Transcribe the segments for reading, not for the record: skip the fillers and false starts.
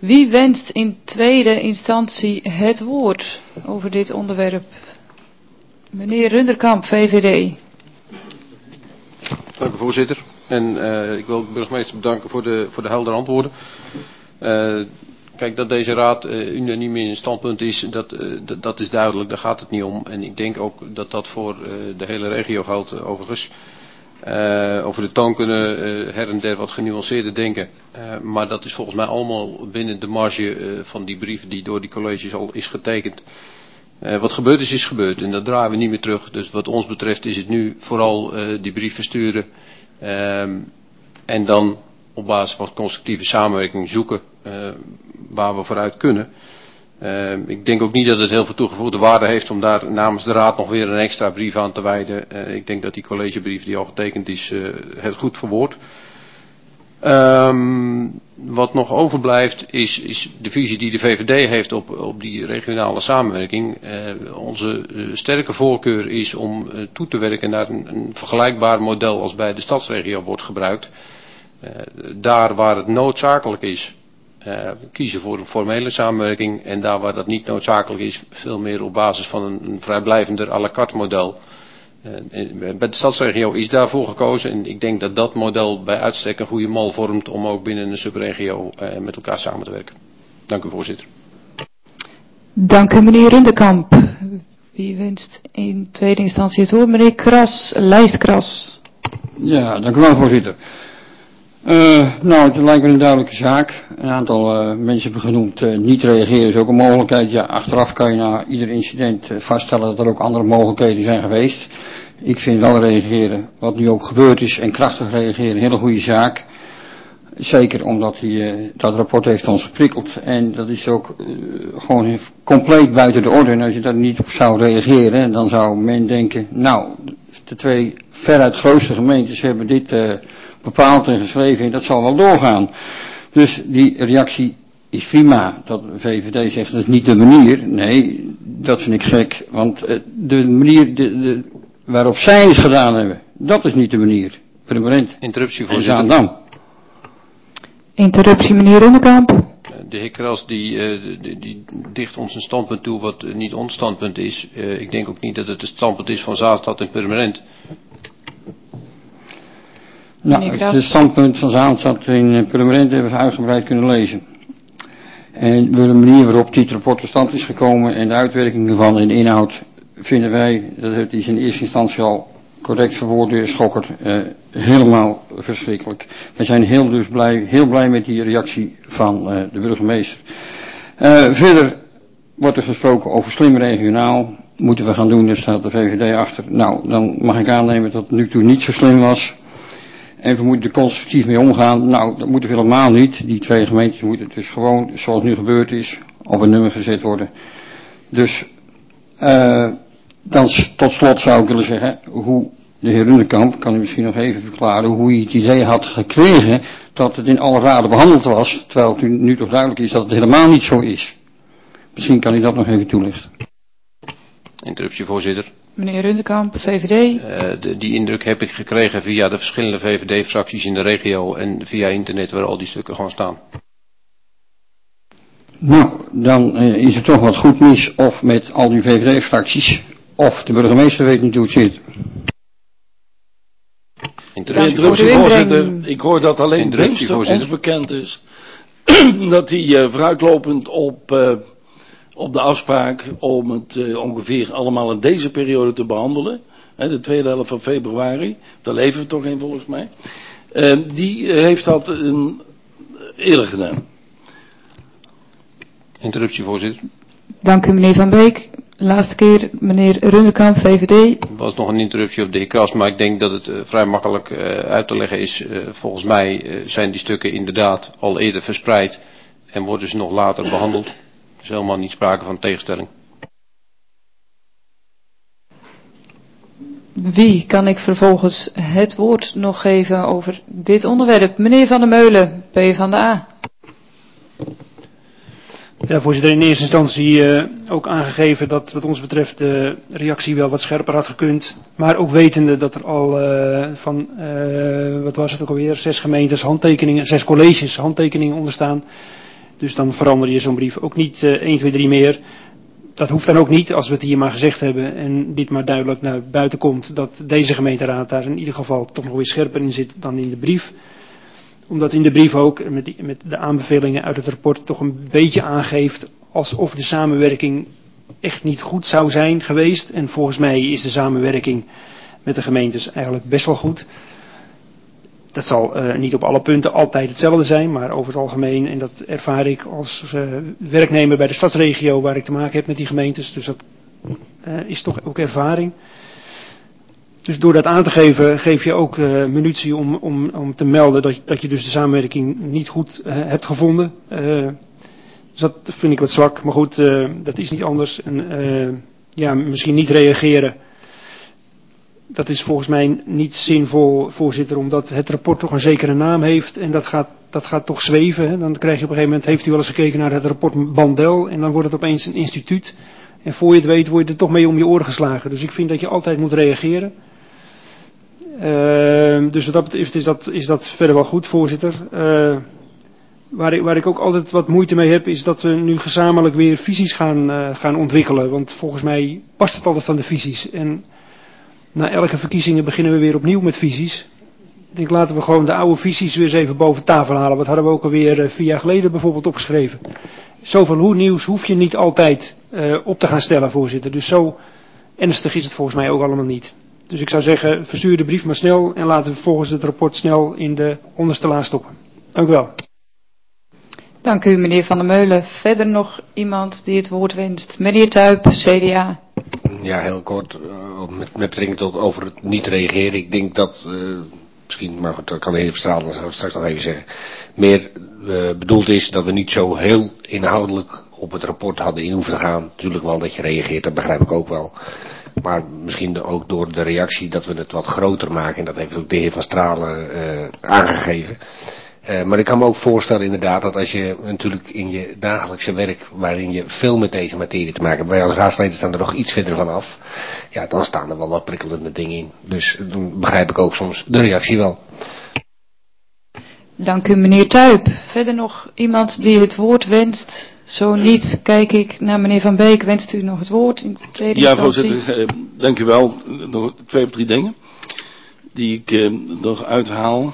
Wie wenst in tweede instantie het woord over dit onderwerp? Meneer Runderkamp, VVD. Dank u, voorzitter. En ik wil de burgemeester bedanken voor de heldere antwoorden. Kijk, dat deze raad unaniem in standpunt is, dat is duidelijk, daar gaat het niet om. En ik denk ook dat dat voor de hele regio geldt, overigens. Over de toon kunnen her en der wat genuanceerder denken. Maar dat is volgens mij allemaal binnen de marge van die brief die door die colleges al is getekend. Wat gebeurd is gebeurd en dat draaien we niet meer terug. Dus wat ons betreft is het nu vooral die brief versturen. En dan op basis van constructieve samenwerking zoeken waar we vooruit kunnen. Ik denk ook niet dat het heel veel toegevoegde waarde heeft om daar namens de raad nog weer een extra brief aan te wijden. Ik denk dat die collegebrief die al getekend is het goed verwoordt. Wat nog overblijft is de visie die de VVD heeft op die regionale samenwerking. Onze sterke voorkeur is om toe te werken naar een vergelijkbaar model als bij de stadsregio wordt gebruikt. Daar waar het noodzakelijk is, kiezen voor een formele samenwerking. En daar waar dat niet noodzakelijk is, veel meer op basis van een vrijblijvender à la carte model. Bij de stadsregio is daarvoor gekozen en ik denk dat dat model bij uitstek een goede mal vormt om ook binnen een subregio met elkaar samen te werken. Dank u, voorzitter. Dank u, meneer Runderkamp. Wie wenst in tweede instantie het woord? Meneer Kras, lijst Kras. Ja, dank u wel, voorzitter. Nou, het lijkt me een duidelijke zaak. Een aantal mensen hebben genoemd, niet reageren is ook een mogelijkheid. Ja, achteraf kan je na ieder incident vaststellen dat er ook andere mogelijkheden zijn geweest. Ik vind wel reageren, wat nu ook gebeurd is, en krachtig reageren, een hele goede zaak. Zeker omdat dat rapport heeft ons geprikkeld. En dat is ook gewoon compleet buiten de orde. En als je daar niet op zou reageren, dan zou men denken, nou, de twee veruit grootste gemeentes hebben dit bepaald en geschreven en dat zal wel doorgaan. Dus die reactie is prima. Dat de VVD zegt dat is niet de manier. Nee, dat vind ik gek. Want de manier waarop zij het gedaan hebben, dat is niet de manier. Permanent. Interruptie, voor Zaandam. Interruptie, meneer Runderkamp. De heer Kras die dicht ons een standpunt toe wat niet ons standpunt is. Ik denk ook niet dat het standpunt is van Zaanstad en Purmerend. Nou, het standpunt van Zaanstad in Purmerend hebben we uitgebreid kunnen lezen. En de manier waarop dit rapport tot stand is gekomen en de uitwerking ervan en de inhoud vinden wij, dat het is in eerste instantie al correct verwoord door Schokker, helemaal verschrikkelijk. Wij zijn heel blij met die reactie van de burgemeester. Verder wordt er gesproken over slim regionaal. Moeten we gaan doen, daar staat de VVD achter. Nou, dan mag ik aannemen dat het nu toe niet zo slim was. En we moeten er constructief mee omgaan. Nou, dat moeten we helemaal niet. Die twee gemeentes moeten dus gewoon, zoals nu gebeurd is, op een nummer gezet worden. Dus, dan tot slot zou ik willen zeggen, hoe de heer Runderkamp, kan u misschien nog even verklaren, hoe hij het idee had gekregen dat het in alle raden behandeld was, terwijl het nu toch duidelijk is dat het helemaal niet zo is. Misschien kan u dat nog even toelichten. Interruptie, voorzitter. Meneer Runderkamp, VVD. Die indruk heb ik gekregen via de verschillende VVD-fracties in de regio en via internet waar al die stukken gewoon staan. Nou, dan is er toch wat goed mis of met al die VVD-fracties of de burgemeester weet niet hoe het zit. Interruptie, voorzitter. Ik hoor dat alleen Beemster ons bekend is. Dat hij vooruitlopend op de afspraak om het ongeveer allemaal in deze periode te behandelen. De tweede helft van februari. Daar leven we toch in volgens mij. Die heeft dat eerder gedaan. Interruptie, voorzitter. Dank u, meneer Van Beek. Laatste keer, meneer Runderkamp, VVD. Er was nog een interruptie op de heer Kras, maar ik denk dat het vrij makkelijk uit te leggen is. Volgens mij zijn die stukken inderdaad al eerder verspreid en worden ze nog later behandeld. Er is helemaal niet sprake van tegenstelling. Wie kan ik vervolgens het woord nog geven over dit onderwerp? Meneer Van der Meulen, PvdA. Ja, voorzitter, in eerste instantie ook aangegeven dat wat ons betreft de reactie wel wat scherper had gekund. Maar ook wetende dat er al wat was het ook alweer, 6 gemeentes handtekeningen, 6 colleges handtekeningen onder staan. Dus dan verander je zo'n brief ook niet 1, 2, 3 meer. Dat hoeft dan ook niet, als we het hier maar gezegd hebben en dit maar duidelijk naar buiten komt, dat deze gemeenteraad daar in ieder geval toch nog weer scherper in zit dan in de brief. Omdat in de brief ook met de aanbevelingen uit het rapport toch een beetje aangeeft alsof de samenwerking echt niet goed zou zijn geweest. En volgens mij is de samenwerking met de gemeentes eigenlijk best wel goed. Dat zal niet op alle punten altijd hetzelfde zijn, maar over het algemeen, en dat ervaar ik als werknemer bij de stadsregio waar ik te maken heb met die gemeentes, dus dat is toch ook ervaring. Dus door dat aan te geven, geef je ook munitie om te melden dat je dus de samenwerking niet goed hebt gevonden. Dus dat vind ik wat zwak, maar goed, dat is niet anders. En misschien niet reageren. Dat is volgens mij niet zinvol, voorzitter, omdat het rapport toch een zekere naam heeft en dat gaat toch zweven. Hè? Dan krijg je op een gegeven moment, heeft u wel eens gekeken naar het rapport Bandel en dan wordt het opeens een instituut. En voor je het weet word je er toch mee om je oren geslagen. Dus ik vind dat je altijd moet reageren. Dus wat dat betreft is dat verder wel goed, voorzitter. Waar ik ook altijd wat moeite mee heb, is dat we nu gezamenlijk weer visies gaan ontwikkelen. Want volgens mij past het altijd van de visies. En na elke verkiezingen beginnen we weer opnieuw met visies. Ik denk, laten we gewoon de oude visies weer eens even boven tafel halen. Wat hadden we ook alweer 4 jaar geleden bijvoorbeeld opgeschreven. Zoveel hoe nieuws hoef je niet altijd op te gaan stellen, voorzitter. Dus zo ernstig is het volgens mij ook allemaal niet. Dus ik zou zeggen, verstuur de brief maar snel en laten we volgens het rapport snel in de onderste la stoppen. Dank u wel. Dank u, meneer Van der Meulen. Verder nog iemand die het woord wenst? Meneer Tuyp, CDA. Ja, heel kort, met betrekking tot over het niet reageren. Ik denk dat, misschien, maar goed, dat kan de heer Verstralen straks nog even zeggen, meer bedoeld is dat we niet zo heel inhoudelijk op het rapport hadden in hoeven te gaan. Natuurlijk wel dat je reageert, dat begrijp ik ook wel. Maar misschien ook door de reactie dat we het wat groter maken. En dat heeft ook de heer Van Stralen aangegeven. Maar ik kan me ook voorstellen inderdaad dat als je natuurlijk in je dagelijkse werk, waarin je veel met deze materie te maken hebt, wij als raadsleden staan er nog iets verder van af. Ja, dan staan er wel wat prikkelende dingen in. Dus dan begrijp ik ook soms de reactie wel. Dank u, meneer Tuyp. Verder nog iemand die het woord wenst? Zo niet, kijk ik naar meneer Van Beek. Wenst u nog het woord in tweede instantie? Ja, voorzitter, dank u wel. Nog 2 of 3 dingen die ik nog uithaal.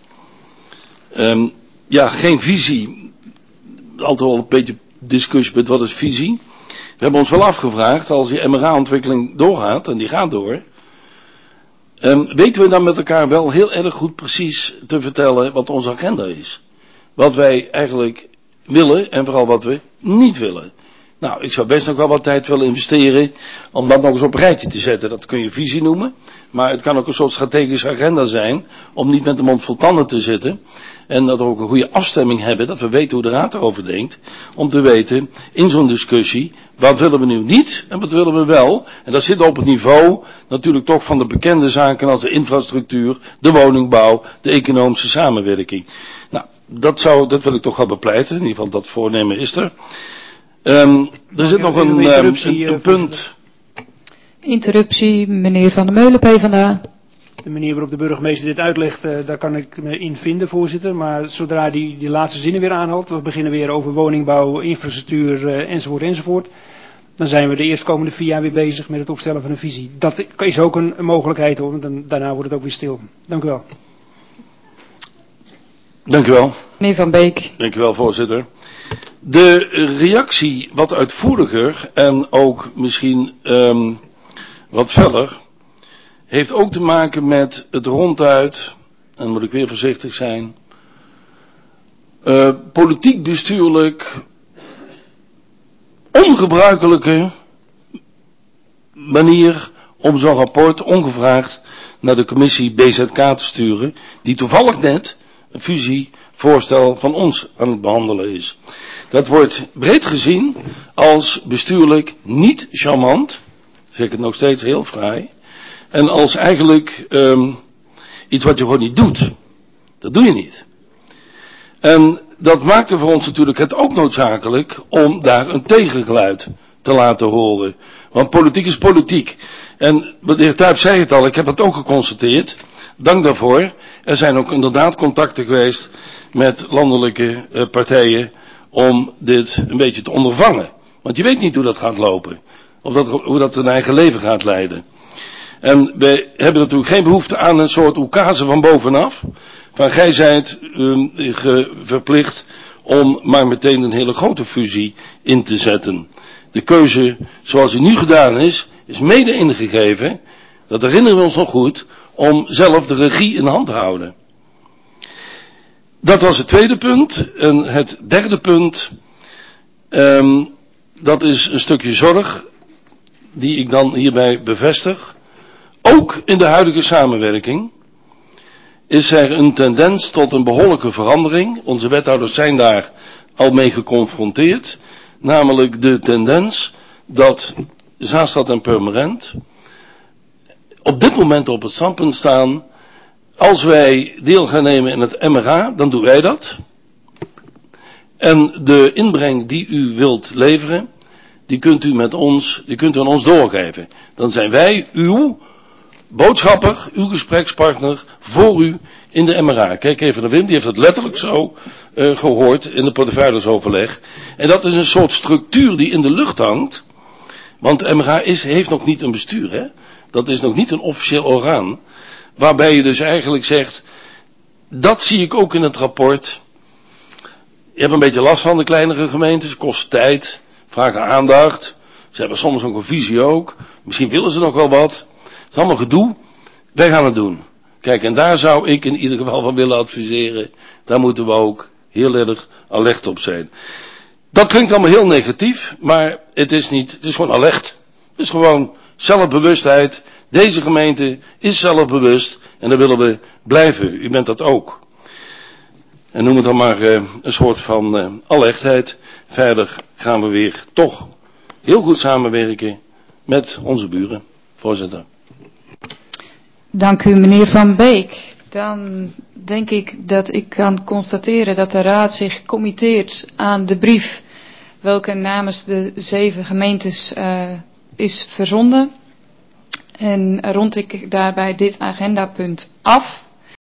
Geen visie. Altijd wel een beetje discussie met wat is visie. We hebben ons wel afgevraagd, als die MRA-ontwikkeling doorgaat, en die gaat door, weten we dan met elkaar wel heel erg goed precies te vertellen wat onze agenda is. Wat wij eigenlijk willen en vooral wat we niet willen. Nou, ik zou best nog wel wat tijd willen investeren om dat nog eens op een rijtje te zetten. Dat kun je visie noemen, maar het kan ook een soort strategische agenda zijn om niet met de mond vol tanden te zitten. En dat we ook een goede afstemming hebben, dat we weten hoe de raad erover denkt. Om te weten, in zo'n discussie, wat willen we nu niet en wat willen we wel. En dat zit op het niveau natuurlijk toch van de bekende zaken als de infrastructuur, de woningbouw, de economische samenwerking. Nou, dat wil ik toch wel bepleiten, in ieder geval dat voornemen is er. Er zit nog een punt. Interruptie, meneer Van der Meulen, PvdA. De manier waarop de burgemeester dit uitlegt, daar kan ik me in vinden, voorzitter. Maar zodra die laatste zinnen weer aanhaalt, we beginnen weer over woningbouw, infrastructuur enzovoort. Dan zijn we de eerstkomende 4 jaar weer bezig met het opstellen van een visie. Dat is ook een mogelijkheid hoor, want daarna wordt het ook weer stil. Dank u wel. Dank u wel. Meneer Van Beek. Dank u wel, voorzitter. De reactie wat uitvoeriger en ook misschien wat feller heeft ook te maken met het ronduit, en dan moet ik weer voorzichtig zijn, politiek bestuurlijk ongebruikelijke manier om zo'n rapport ongevraagd naar de commissie BZK te sturen, die toevallig net een fusievoorstel van ons aan het behandelen is. Dat wordt breed gezien als bestuurlijk niet charmant, zeg ik het nog steeds heel fraai, en als eigenlijk iets wat je gewoon niet doet. Dat doe je niet. En dat maakte voor ons natuurlijk het ook noodzakelijk om daar een tegengeluid te laten horen. Want politiek is politiek. En de heer Tuyp zei het al, ik heb het ook geconstateerd. Dank daarvoor. Er zijn ook inderdaad contacten geweest met landelijke partijen om dit een beetje te ondervangen. Want je weet niet hoe dat gaat lopen. Of hoe dat een eigen leven gaat leiden. En wij hebben natuurlijk geen behoefte aan een soort oekase van bovenaf. Van gij zijt verplicht om maar meteen een hele grote fusie in te zetten. De keuze zoals die nu gedaan is mede ingegeven, dat herinneren we ons nog goed, om zelf de regie in hand te houden. Dat was het tweede punt. En het derde punt, dat is een stukje zorg, die ik dan hierbij bevestig. Ook in de huidige samenwerking is er een tendens tot een behoorlijke verandering. Onze wethouders zijn daar al mee geconfronteerd. Namelijk de tendens dat Zaanstad en Purmerend op dit moment op het standpunt staan. Als wij deel gaan nemen in het MRA, dan doen wij dat. En de inbreng die u wilt leveren, die kunt u aan ons doorgeven. Dan zijn wij uw boodschapper, uw gesprekspartner voor u in de MRA. Kijk even naar Wim, die heeft het letterlijk zo gehoord in de portefeuillesoverleg. En dat is een soort structuur die in de lucht hangt. Want de MRA heeft nog niet een bestuur, hè? Dat is nog niet een officieel orgaan. Waarbij je dus eigenlijk zegt, dat zie ik ook in het rapport. Je hebt een beetje last van de kleinere gemeentes, kost tijd, vragen aandacht. Ze hebben soms ook een visie ook. Misschien willen ze nog wel wat. Het is allemaal gedoe. Wij gaan het doen. Kijk, en daar zou ik in ieder geval van willen adviseren. Daar moeten we ook heel erg alert op zijn. Dat klinkt allemaal heel negatief, maar het is niet, het is gewoon alert. Het is gewoon zelfbewustheid. Deze gemeente is zelfbewust en daar willen we blijven. U bent dat ook. En noem het dan maar een soort van alertheid. Verder gaan we weer toch heel goed samenwerken met onze buren. Voorzitter. Dank u, meneer Van Beek. Dan denk ik dat ik kan constateren dat de Raad zich committeert aan de brief welke namens de 7 gemeentes is verzonden. En rond ik daarbij dit agendapunt af.